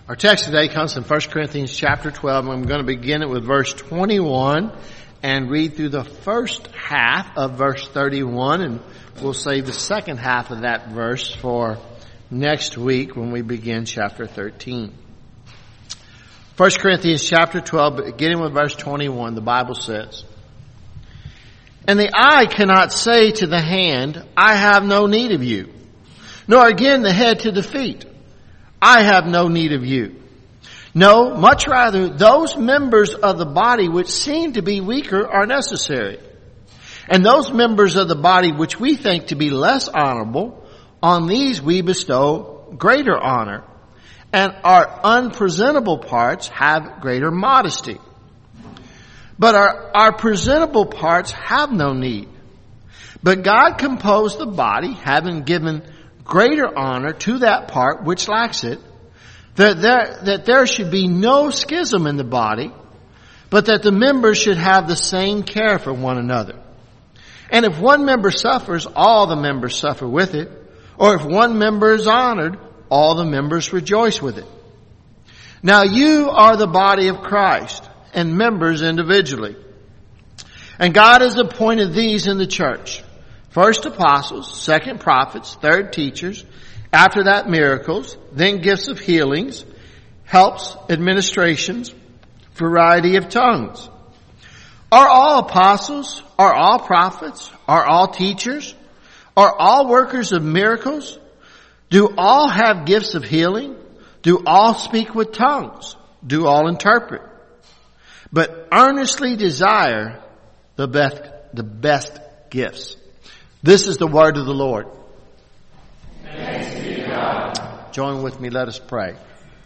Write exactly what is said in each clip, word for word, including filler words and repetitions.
Our text today comes from First Corinthians chapter twelve, and I'm going to begin it with verse twenty-one and read through the first half of verse thirty-one, and we'll save the second half of that verse for next week when we begin chapter thirteen. First Corinthians chapter twelve, beginning with verse twenty-one, the Bible says, "And the eye cannot say to the hand, I have no need of you, nor again the head to the feet, I have no need of you. No, much rather, those members of the body which seem to be weaker are necessary. And those members of the body which we think to be less honorable, on these we bestow greater honor. And our unpresentable parts have greater modesty. But our, our presentable parts have no need. But God composed the body, having given greater honor to that part which lacks it, that there, that there should be no schism in the body, but that the members should have the same care for one another. And if one member suffers, all the members suffer with it. Or if one member is honored, all the members rejoice with it. Now you are the body of Christ, and members individually. And God has appointed these in the church: first apostles, second prophets, third teachers, after that miracles, then gifts of healings, helps, administrations, variety of tongues. Are all apostles? Are all prophets? Are all teachers? Are all workers of miracles? Do all have gifts of healing? Do all speak with tongues? Do all interpret? But earnestly desire the best, the best gifts." This is the word of the Lord. Thanks be to God. Join with me, let us pray.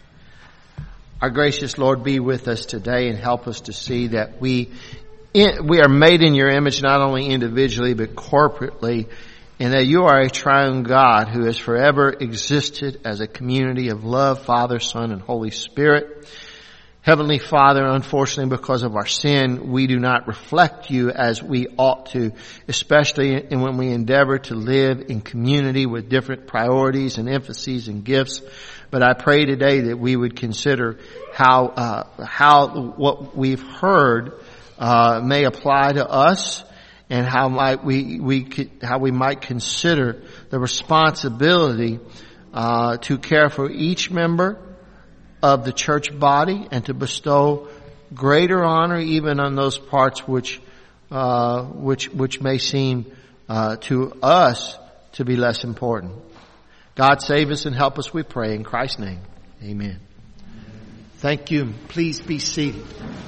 Our gracious Lord, be with us today and help us to see that we we are made in your image, not only individually but corporately, and that you are a triune God who has forever existed as a community of love, Father, Son, and Holy Spirit. Heavenly Father, unfortunately, because of our sin, we do not reflect you as we ought to, especially when we endeavor to live in community with different priorities and emphases and gifts. But I pray today that we would consider how uh, how what we've heard uh, may apply to us, and how might we we how we might consider the responsibility uh, to care for each member of the church body, and to bestow greater honor even on those parts which uh which which may seem uh to us to be less important. God save us and help us, we pray in Christ's name. Amen. Thank you. Please be seated.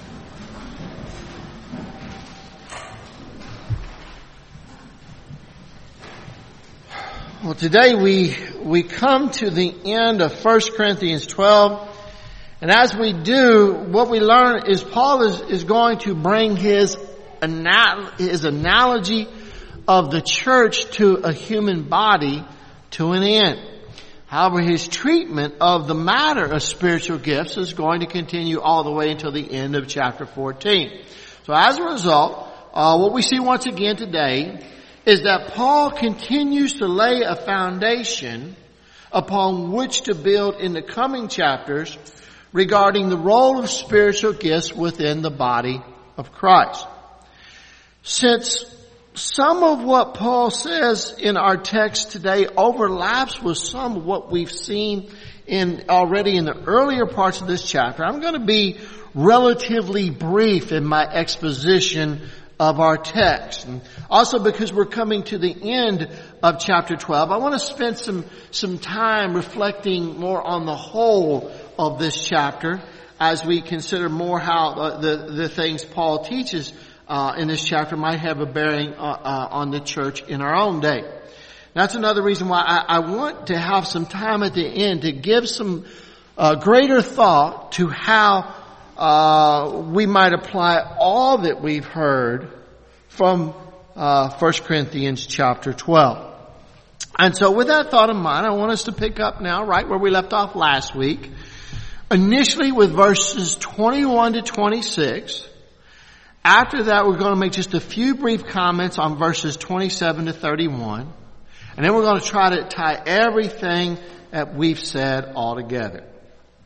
Well, today we we come to the end of First Corinthians twelve. And as we do, what we learn is Paul is, is going to bring his, anal- his analogy of the church to a human body to an end. However, his treatment of the matter of spiritual gifts is going to continue all the way until the end of chapter fourteen. So as a result, uh, what we see once again today is that Paul continues to lay a foundation upon which to build in the coming chapters regarding the role of spiritual gifts within the body of Christ. Since some of what Paul says in our text today overlaps with some of what we've seen in already in the earlier parts of this chapter, I'm going to be relatively brief in my exposition of our text. And also because we're coming to the end of chapter twelve, I want to spend some some time reflecting more on the whole of this chapter as we consider more how uh, the the things Paul teaches uh in this chapter might have a bearing uh, uh, on the church in our own day. That's another reason why I, I want to have some time at the end to give some uh, greater thought to how uh we might apply all that we've heard from uh First Corinthians chapter twelve. And so with that thought in mind, I want us to pick up now right where we left off last week, initially with verses twenty-one to twenty-six. After that, we're going to make just a few brief comments on verses twenty-seven to thirty-one. And then we're going to try to tie everything that we've said all together.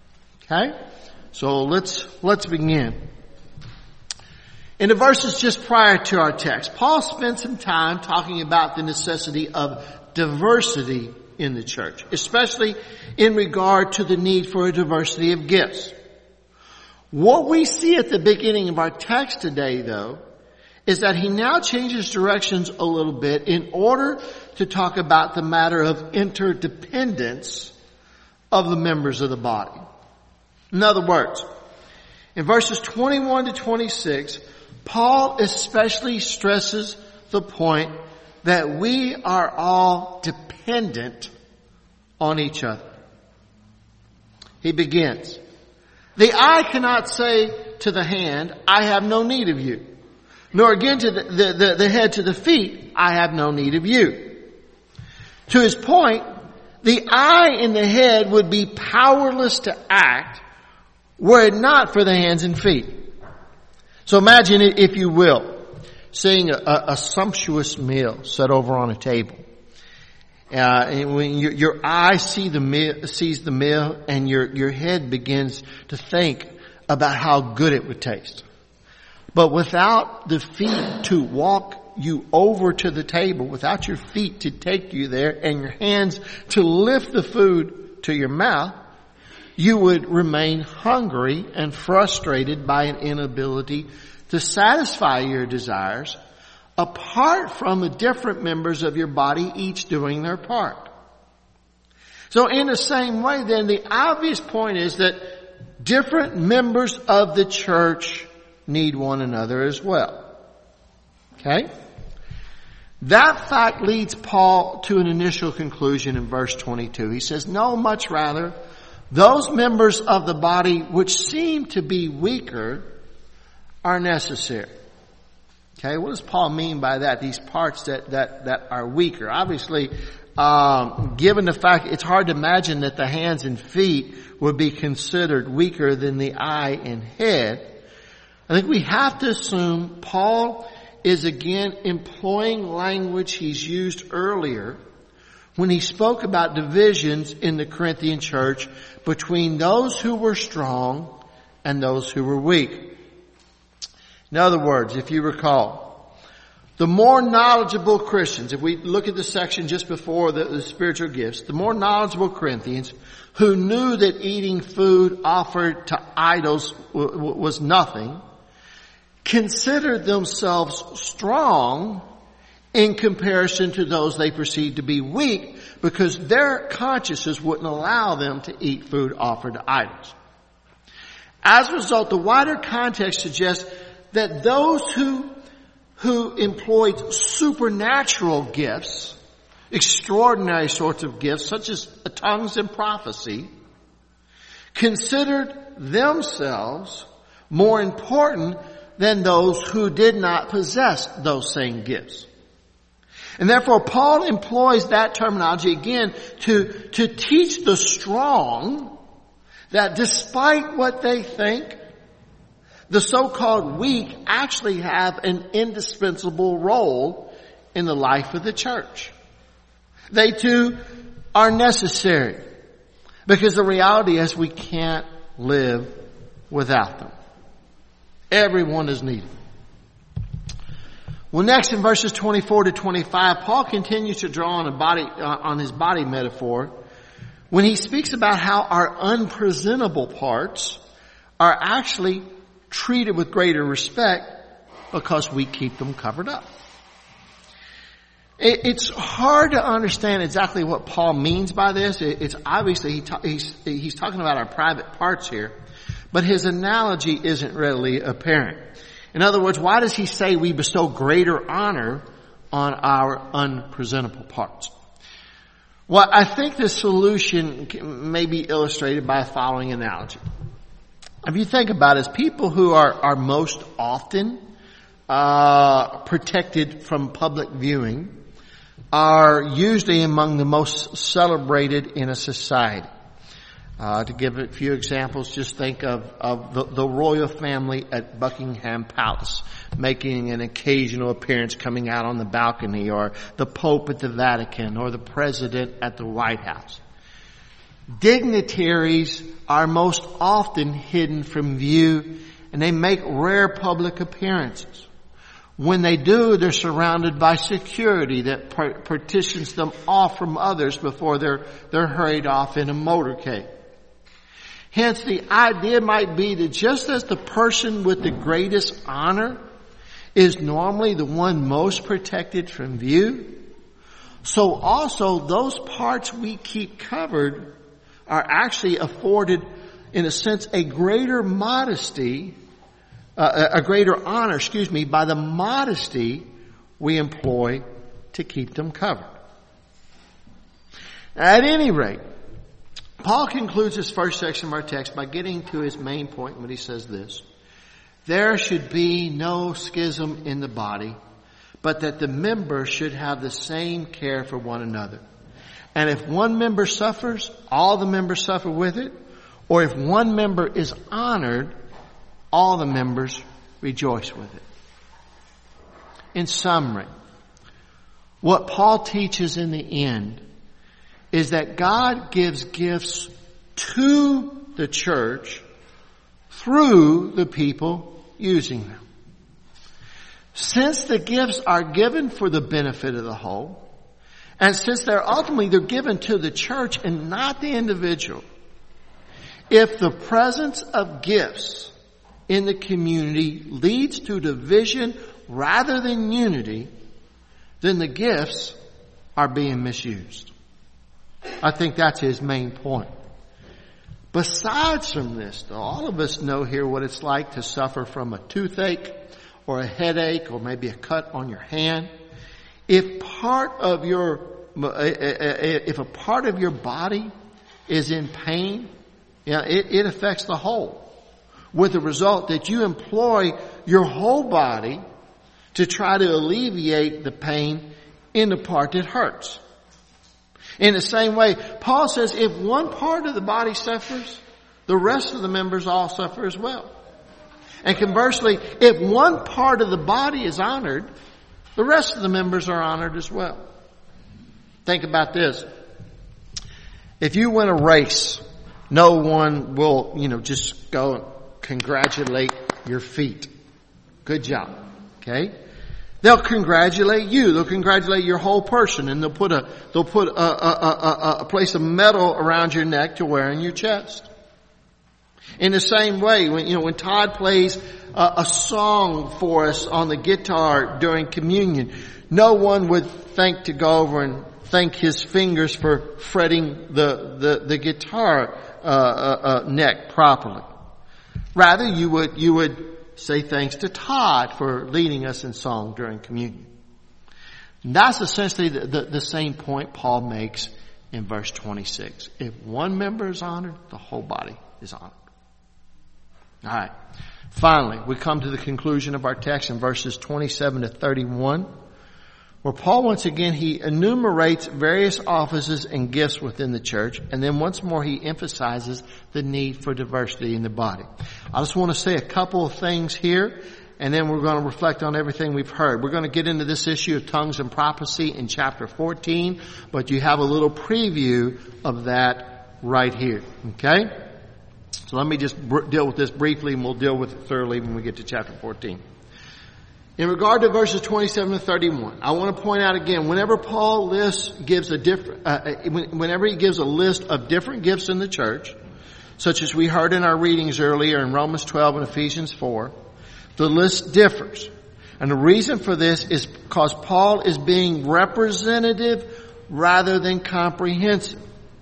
Okay? So let's, let's begin. In the verses just prior to our text, Paul spent some time talking about the necessity of diversity in the church, especially in regard to the need for a diversity of gifts. What we see at the beginning of our text today, though, is that he now changes directions a little bit in order to talk about the matter of interdependence of the members of the body. In other words, in verses twenty-one to twenty-six, Paul especially stresses the point that we are all dependent on each other. He begins, "The eye cannot say to the hand, I have no need of you. Nor again to the, the, the, the head to the feet, I have no need of you." To his point, the eye and the head would be powerless to act were it not for the hands and feet. So imagine it, if you will, seeing a, a, a sumptuous meal set over on a table. Uh, and when your, your eye see the meal, sees the meal, and your, your head begins to think about how good it would taste. But without the feet to walk you over to the table, without your feet to take you there, and your hands to lift the food to your mouth, you would remain hungry and frustrated by an inability to satisfy your desires, apart from the different members of your body each doing their part. So in the same way then, the obvious point is that different members of the church need one another as well. Okay? That fact leads Paul to an initial conclusion in verse twenty-two. He says, "No, much rather, those members of the body which seem to be weaker are necessary." Okay, what does Paul mean by that? These parts that, that, that are weaker. Obviously, um, given the fact it's hard to imagine that the hands and feet would be considered weaker than the eye and head. I think we have to assume Paul is again employing language he's used earlier when he spoke about divisions in the Corinthian church between those who were strong and those who were weak. In other words, if you recall, the more knowledgeable Christians, if we look at the section just before the, the spiritual gifts, the more knowledgeable Corinthians who knew that eating food offered to idols w- w- was nothing, considered themselves strong in comparison to those they perceived to be weak, because their consciences wouldn't allow them to eat food offered to idols. As a result, the wider context suggests that those who, who employed supernatural gifts, extraordinary sorts of gifts, such as tongues and prophecy, considered themselves more important than those who did not possess those same gifts. And therefore, Paul employs that terminology again to, to teach the strong that despite what they think, the so-called weak actually have an indispensable role in the life of the church. They too are necessary, because the reality is we can't live without them. Everyone is needed. Well, next in verses twenty-four to twenty-five, Paul continues to draw on a body, uh, on his body metaphor when he speaks about how our unpresentable parts are actually treated with greater respect because we keep them covered up. It, it's hard to understand exactly what Paul means by this. It, it's obviously he ta- he's, he's talking about our private parts here, but his analogy isn't readily apparent. In other words, why does he say we bestow greater honor on our unpresentable parts? Well, I think the solution may be illustrated by a following analogy. If you think about it, as people who are, are most often uh protected from public viewing are usually among the most celebrated in a society. Uh, to give a few examples, just think of, of the, the royal family at Buckingham Palace making an occasional appearance coming out on the balcony, or the Pope at the Vatican, or the President at the White House. Dignitaries are most often hidden from view, and they make rare public appearances. When they do, they're surrounded by security that partitions them off from others before they're, they're hurried off in a motorcade. Hence, the idea might be that just as the person with the greatest honor is normally the one most protected from view, so also those parts we keep covered are actually afforded, in a sense, a greater modesty Uh, a greater honor, excuse me, by the modesty we employ to keep them covered. At any rate, Paul concludes this first section of our text by getting to his main point when he says this: there should be no schism in the body, but that the members should have the same care for one another. And if one member suffers, all the members suffer with it. Or if one member is honored, all the members rejoice with it. In summary, what Paul teaches in the end is that God gives gifts to the church through the people using them. Since the gifts are given for the benefit of the whole, and since they're ultimately they're given to the church and not the individual, if the presence of gifts in the community leads to division rather than unity, then the gifts are being misused. I think that's his main point. Besides from this, though, all of us know here what it's like to suffer from a toothache or a headache or maybe a cut on your hand. If part of your, if a part of your body is in pain, yeah, it, it affects the whole, with the result that you employ your whole body to try to alleviate the pain in the part that hurts. In the same way, Paul says if one part of the body suffers, the rest of the members all suffer as well. And conversely, if one part of the body is honored, the rest of the members are honored as well. Think about this. If you win a race, no one will, you know, just go and congratulate your feet. Good job. Okay? They'll congratulate you. They'll congratulate your whole person, and they'll put a they'll put a, a, a, a place of metal around your neck to wear on your chest. In the same way, when you know when Todd plays a, a song for us on the guitar during communion, no one would think to go over and thank his fingers for fretting the the, the guitar uh, uh, uh, neck properly. Rather, you would you would. say thanks to Todd for leading us in song during communion. And that's essentially the, the, the same point Paul makes in verse twenty-six. If one member is honored, the whole body is honored. All right. Finally, we come to the conclusion of our text in verses twenty-seven to thirty-one, where Paul once again, he enumerates various offices and gifts within the church, and then once more he emphasizes the need for diversity in the body. I just want to say a couple of things here, and then we're going to reflect on everything we've heard. We're going to get into this issue of tongues and prophecy in chapter fourteen, but you have a little preview of that right here. Okay? So let me just br- deal with this briefly, and we'll deal with it thoroughly when we get to chapter fourteen. In regard to verses twenty-seven to thirty-one, I want to point out again, whenever Paul lists, gives a different, uh, whenever he gives a list of different gifts in the church, such as we heard in our readings earlier in Romans twelve and Ephesians four, the list differs. And the reason for this is because Paul is being representative rather than comprehensive.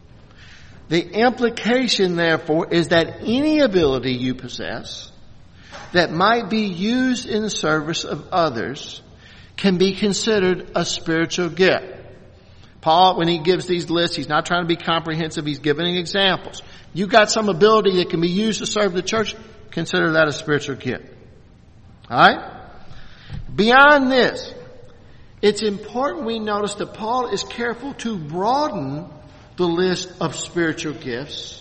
The implication, therefore, is that any ability you possess that might be used in the service of others can be considered a spiritual gift. Paul, when he gives these lists, he's not trying to be comprehensive. He's giving examples. You got some ability that can be used to serve the church, consider that a spiritual gift. All right? Beyond this, it's important we notice that Paul is careful to broaden the list of spiritual gifts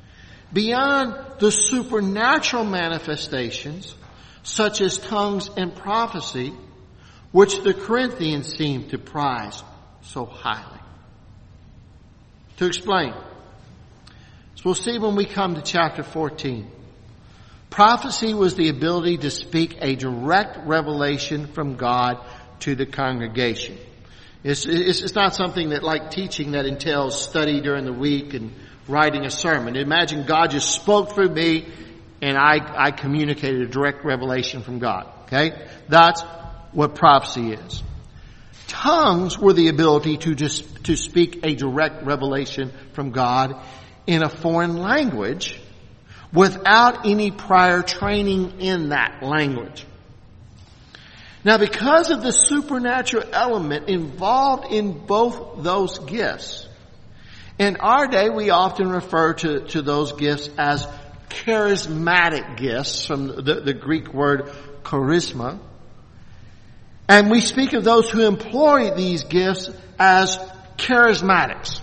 beyond the supernatural manifestations, such as tongues and prophecy, which the Corinthians seem to prize so highly. To explain, So we'll see when we come to chapter fourteen. Prophecy was the ability to speak a direct revelation from God to the congregation. It's, it's, it's not something that, like teaching, that entails study during the week and writing a sermon. Imagine God just spoke through me and I, I communicated a direct revelation from God. Okay? That's what prophecy is. Tongues were the ability to just, to speak a direct revelation from God in a foreign language without any prior training in that language. Now, because of the supernatural element involved in both those gifts, in our day we often refer to, to those gifts as charismatic gifts, from the, the Greek word charisma. And we speak of those who employ these gifts as charismatics.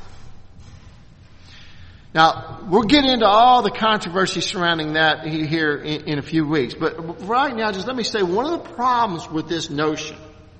Now, we'll get into all the controversy surrounding that here in, in a few weeks. But right now, just let me say, one of the problems with this notion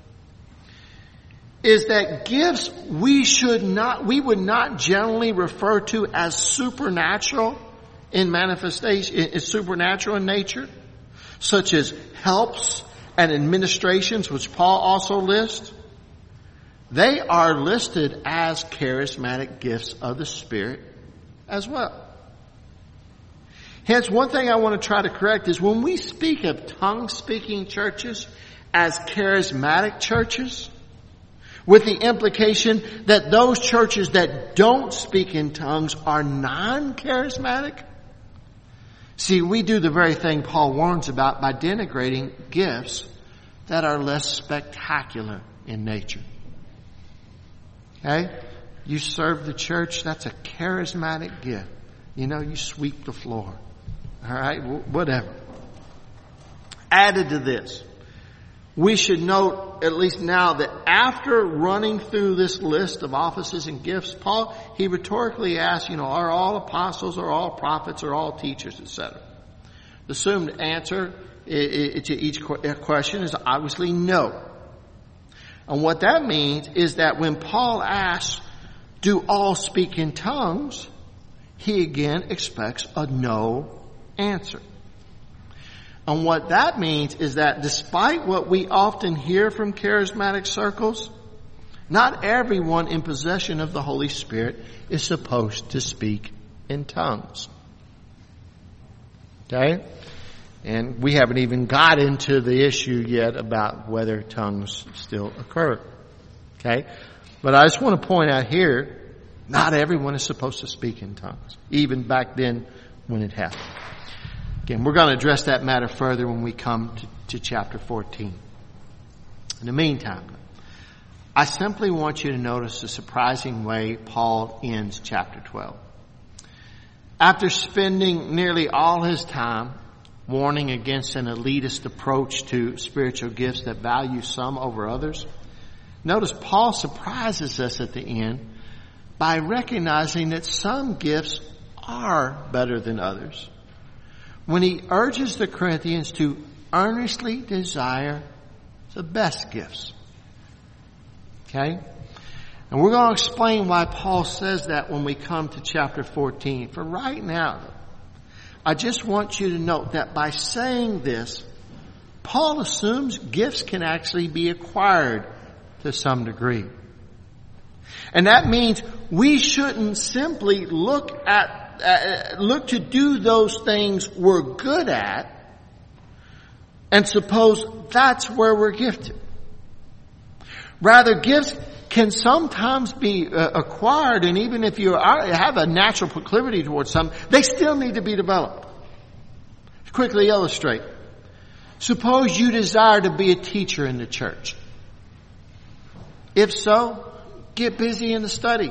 is that gifts we should not, we would not generally refer to as supernatural in manifestation, is supernatural in nature, such as helps and administrations, which Paul also lists. They are listed as charismatic gifts of the Spirit as well. Hence, one thing I want to try to correct is when we speak of tongue-speaking churches as charismatic churches, with the implication that those churches that don't speak in tongues are non-charismatic. See, we do the very thing Paul warns about by denigrating gifts that are less spectacular in nature. Okay? You serve the church, that's a charismatic gift. You know, you sweep the floor. All right? Whatever. Added to this, we should note, at least now, that after running through this list of offices and gifts, Paul, he rhetorically asks, you know, are all apostles, are all prophets, are all teachers, et cetera. The assumed answer to each question is obviously no. And what that means is that when Paul asks, do all speak in tongues, he again expects a no answer. And what that means is that despite what we often hear from charismatic circles, not everyone in possession of the Holy Spirit is supposed to speak in tongues. Okay? And we haven't even got into the issue yet about whether tongues still occur. Okay? But I just want to point out here, not everyone is supposed to speak in tongues, even back then when it happened. Again, we're going to address that matter further when we come to, to chapter fourteen. In the meantime, I simply want you to notice the surprising way Paul ends chapter twelve. After spending nearly all his time warning against an elitist approach to spiritual gifts that value some over others, notice Paul surprises us at the end by recognizing that some gifts are better than others, when he urges the Corinthians to earnestly desire the best gifts. Okay? And we're going to explain why Paul says that when we come to chapter fourteen. For right now, I just want you to note that by saying this, Paul assumes gifts can actually be acquired to some degree. And that means we shouldn't simply look at Uh, look to do those things we're good at and suppose that's where we're gifted. Rather, gifts can sometimes be uh, acquired, and even if you are, have a natural proclivity towards some, they still need to be developed. To quickly illustrate, suppose you desire to be a teacher in the church. If so, get busy in the study.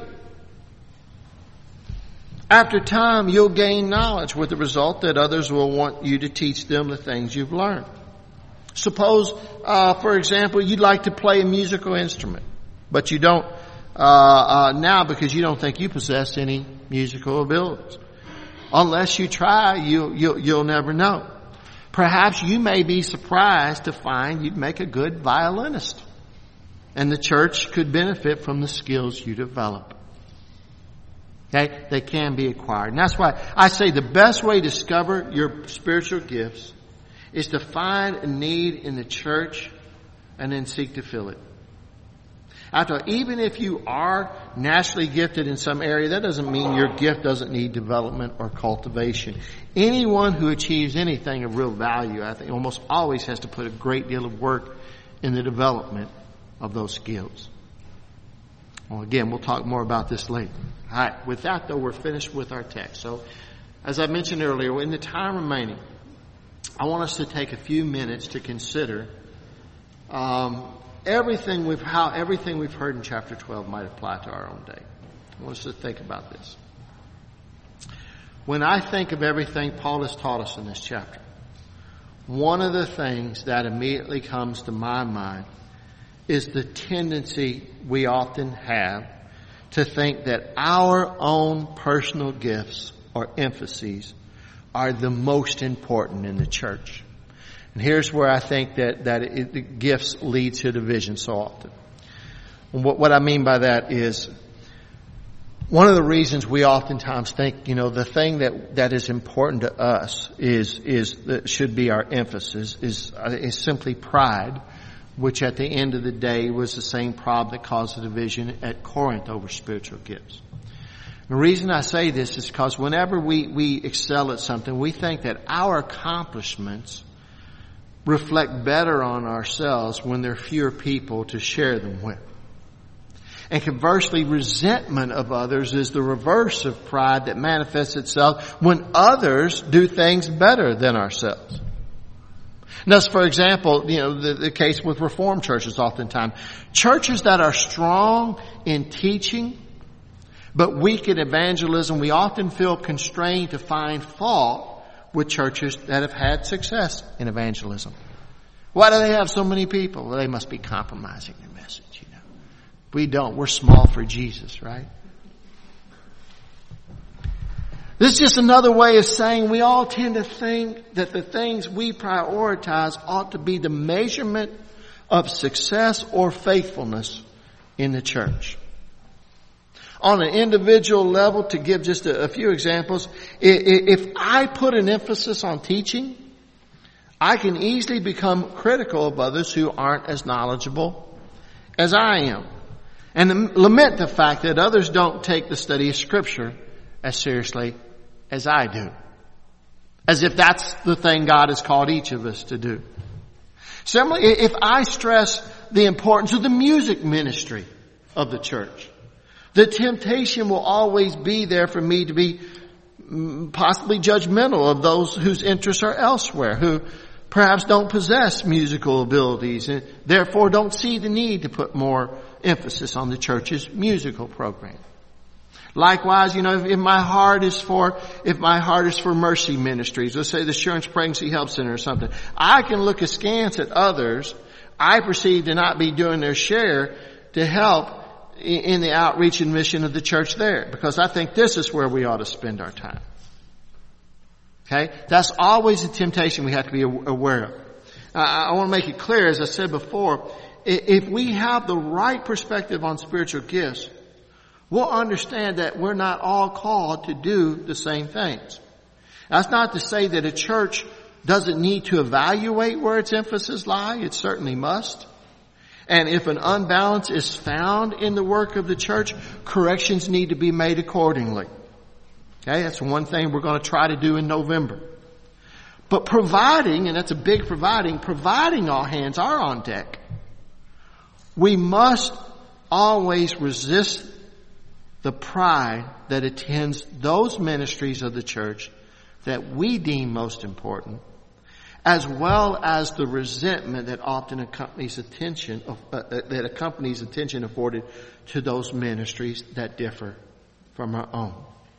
After time, you'll gain knowledge, with the result that others will want you to teach them the things you've learned. Suppose, uh, for example, you'd like to play a musical instrument, but you don't uh, uh, now because you don't think you possess any musical abilities. Unless you try, you, you'll, you'll never know. Perhaps you may be surprised to find you'd make a good violinist, and the church could benefit from the skills you develop. Okay? They can be acquired. And that's why I say the best way to discover your spiritual gifts is to find a need in the church and then seek to fill it. After all, even if you are naturally gifted in some area, that doesn't mean your gift doesn't need development or cultivation. Anyone who achieves anything of real value, I think, almost always has to put a great deal of work in the development of those skills. Well, again, we'll talk more about this later. All right. With that, though, we're finished with our text. So, as I mentioned earlier, in the time remaining, I want us to take a few minutes to consider um, everything we've how everything we've heard in chapter twelve might apply to our own day. I want us to think about this. When I think of everything Paul has taught us in this chapter, one of the things that immediately comes to my mind is the tendency we often have to think that our own personal gifts or emphases are the most important in the church. And here's where I think that, that it, the gifts lead to division so often. And what, what I mean by that is one of the reasons we oftentimes think, you know, the thing that, that is important to us is, is, that should be our emphasis is, is simply pride, which at the end of the day was the same problem that caused the division at Corinth over spiritual gifts. The reason I say this is because whenever we, we excel at something, we think that our accomplishments reflect better on ourselves when there are fewer people to share them with. And conversely, resentment of others is the reverse of pride that manifests itself when others do things better than ourselves. Thus, for example, you know, the, the case with Reformed churches oftentimes. Churches that are strong in teaching but weak in evangelism, we often feel constrained to find fault with churches that have had success in evangelism. Why do they have so many people? Well, they must be compromising their message, you know. We don't. We're small for Jesus, right? This is just another way of saying we all tend to think that the things we prioritize ought to be the measurement of success or faithfulness in the church. On an individual level, to give just a, a few examples, if I put an emphasis on teaching, I can easily become critical of others who aren't as knowledgeable as I am, and lament the fact that others don't take the study of Scripture as seriously as I do, as if that's the thing God has called each of us to do. Similarly, if I stress the importance of the music ministry of the church, the temptation will always be there for me to be possibly judgmental of those whose interests are elsewhere, who perhaps don't possess musical abilities and therefore don't see the need to put more emphasis on the church's musical program. Likewise, you know, if, if my heart is for, if my heart is for mercy ministries, let's say the Assurance Pregnancy Help Center or something, I can look askance at others I perceive to not be doing their share to help in the outreach and mission of the church there, because I think this is where we ought to spend our time. Okay? That's always a temptation we have to be aware of. I want to make it clear, as I said before, if we have the right perspective on spiritual gifts, we'll understand that we're not all called to do the same things. That's not to say that a church doesn't need to evaluate where its emphasis lie. It certainly must. And if an unbalance is found in the work of the church, corrections need to be made accordingly. Okay, that's one thing we're going to try to do in November. But providing, and that's a big providing, providing all hands are on deck, we must always resist the pride that attends those ministries of the church that we deem most important, as well as the resentment that often accompanies attention of, uh, that accompanies attention afforded to those ministries that differ from our own.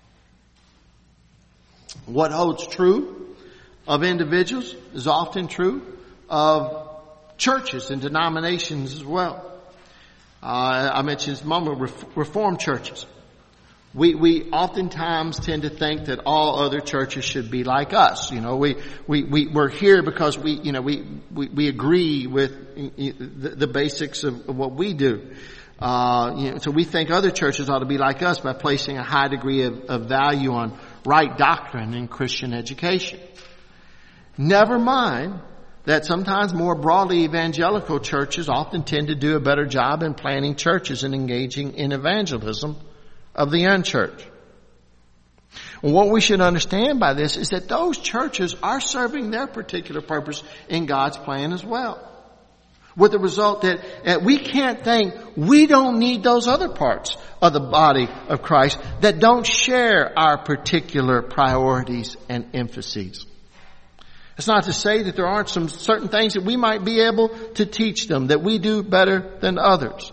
What holds true of individuals is often true of churches and denominations as well. Uh, I mentioned this moment, Reformed churches. We, we oftentimes tend to think that all other churches should be like us. You know, we, we, we, we're here because we, you know, we, we, we agree with the, the basics of, of what we do. Uh, you know, so we think other churches ought to be like us by placing a high degree of, of value on right doctrine and Christian education. Never mind that sometimes more broadly evangelical churches often tend to do a better job in planning churches and engaging in evangelism of the unchurched. What we should understand by this is that those churches are serving their particular purpose in God's plan as well. With the result that, that we can't think we don't need those other parts of the body of Christ that don't share our particular priorities and emphases. It's not to say that there aren't some certain things that we might be able to teach them that we do better than others.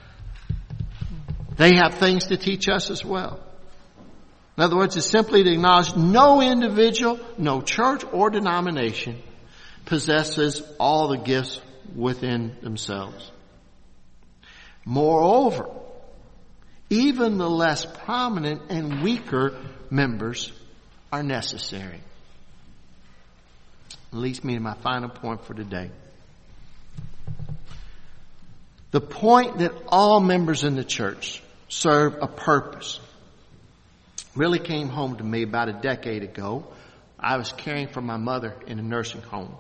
They have things to teach us as well. In other words, it's simply to acknowledge no individual, no church or denomination possesses all the gifts within themselves. Moreover, even the less prominent and weaker members are necessary. Leads me to my final point for today. The point that all members in the church serve a purpose really came home to me about a decade ago. I was caring for my mother in a nursing home.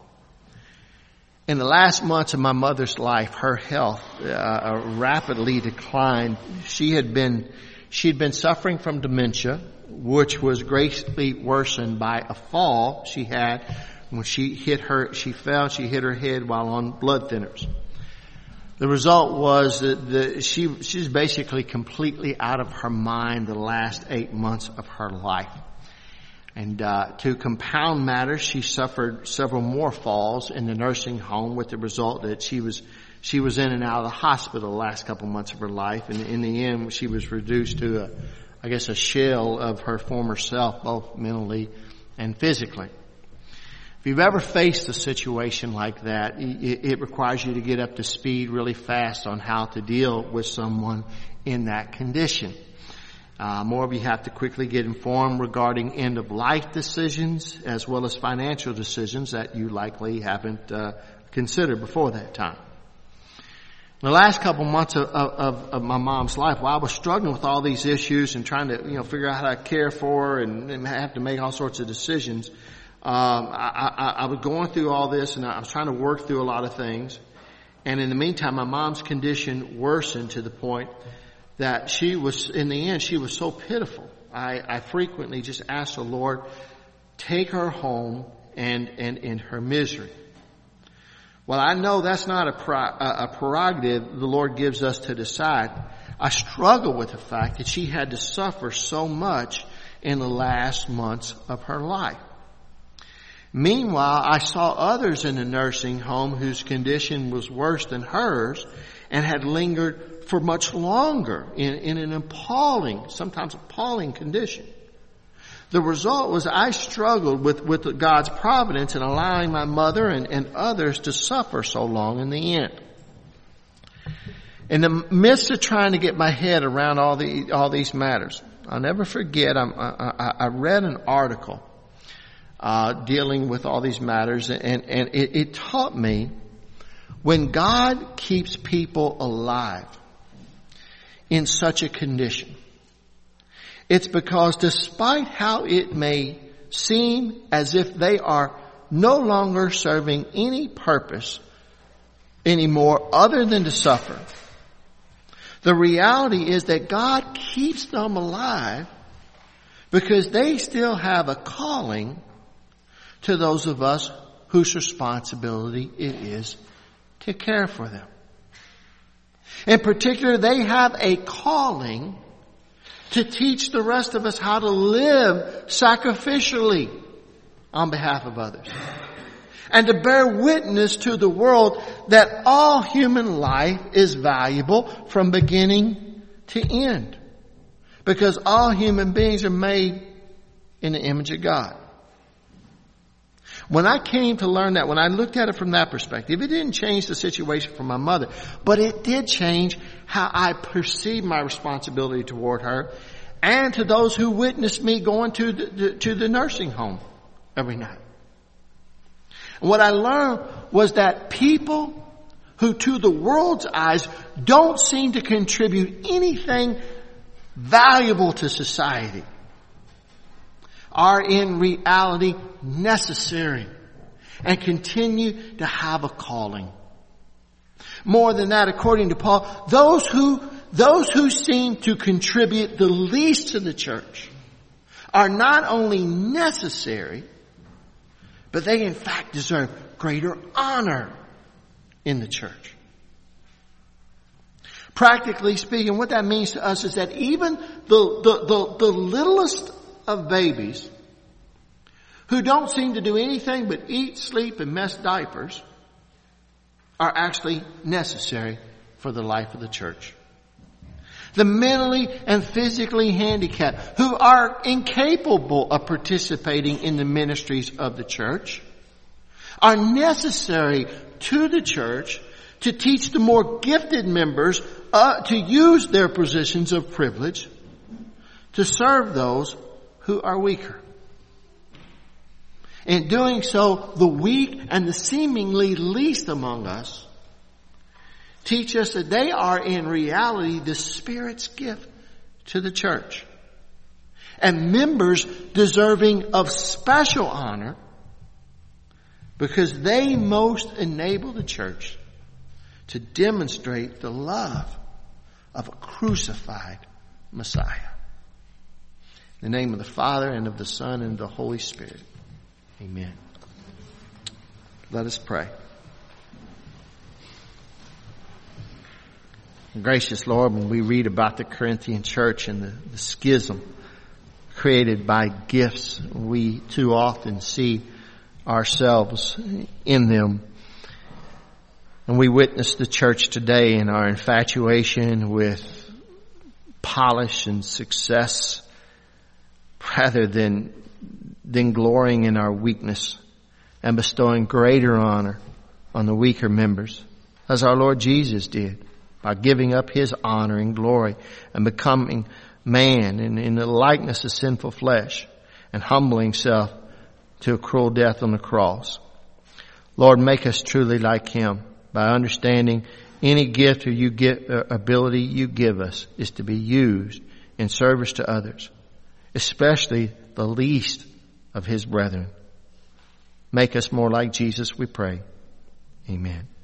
In the last months of my mother's life, her health uh, rapidly declined. She had been, she had been suffering from dementia, which was greatly worsened by a fall she had when she hit her. She fell. She hit her head while on blood thinners. The result was that the, she she's basically completely out of her mind the last eight months of her life. And uh, to compound matters, she suffered several more falls in the nursing home, with the result that she was she was in and out of the hospital the last couple months of her life. And in the end, she was reduced to a, I guess, a shell of her former self, both mentally and physically. If you've ever faced a situation like that, it requires you to get up to speed really fast on how to deal with someone in that condition. Uh, more of you have to quickly get informed regarding end-of-life decisions as well as financial decisions that you likely haven't uh, considered before that time. In the last couple months of, of, of my mom's life, while I was struggling with all these issues and trying to, you know, figure out how to care for her and, and have to make all sorts of decisions, Um, I, I, I was going through all this, and I was trying to work through a lot of things. And in the meantime, my mom's condition worsened to the point that she was, in the end, she was so pitiful. I, I frequently just asked the Lord, take her home and, and in her misery. Well, I know that's not a, pro, a prerogative the Lord gives us to decide. I struggle with the fact that she had to suffer so much in the last months of her life. Meanwhile, I saw others in the nursing home whose condition was worse than hers and had lingered for much longer in, in an appalling, sometimes appalling condition. The result was I struggled with, with God's providence in allowing my mother and, and others to suffer so long in the end. In the midst of trying to get my head around all the all these matters, I'll never forget, I'm, I, I read an article Uh, dealing with all these matters, and, and it, it taught me when God keeps people alive in such a condition, it's because despite how it may seem as if they are no longer serving any purpose anymore other than to suffer, the reality is that God keeps them alive because they still have a calling to those of us whose responsibility it is to care for them. In particular, they have a calling to teach the rest of us how to live sacrificially on behalf of others, and to bear witness to the world that all human life is valuable from beginning to end, because all human beings are made in the image of God. When I came to learn that, when I looked at it from that perspective, it didn't change the situation for my mother, but it did change how I perceived my responsibility toward her and to those who witnessed me going to the, to the nursing home every night. And what I learned was that people who to the world's eyes don't seem to contribute anything valuable to society, are in reality necessary and continue to have a calling. More than that, according to Paul, those who, those who seem to contribute the least to the church are not only necessary, but they in fact deserve greater honor in the church. Practically speaking, what that means to us is that even the, the, the, the littlest of babies who don't seem to do anything but eat, sleep, and mess diapers are actually necessary for the life of the church. The mentally and physically handicapped who are incapable of participating in the ministries of the church are necessary to the church to teach the more gifted members uh, to use their positions of privilege to serve those who are weaker. In doing so, the weak and the seemingly least among us teach us that they are in reality the Spirit's gift to the church, and members deserving of special honor because they most enable the church to demonstrate the love of a crucified Messiah. In the name of the Father, and of the Son, and of the Holy Spirit. Amen. Let us pray. Gracious Lord, when we read about the Corinthian church and the, the schism created by gifts, we too often see ourselves in them. And we witness the church today in our infatuation with polish and success rather than, than glorying in our weakness and bestowing greater honor on the weaker members, as our Lord Jesus did, by giving up His honor and glory and becoming man in, in the likeness of sinful flesh and humbling Himself to a cruel death on the cross. Lord, make us truly like Him by understanding any gift or you get, uh, ability you give us is to be used in service to others, especially the least of His brethren. Make us more like Jesus, we pray. Amen.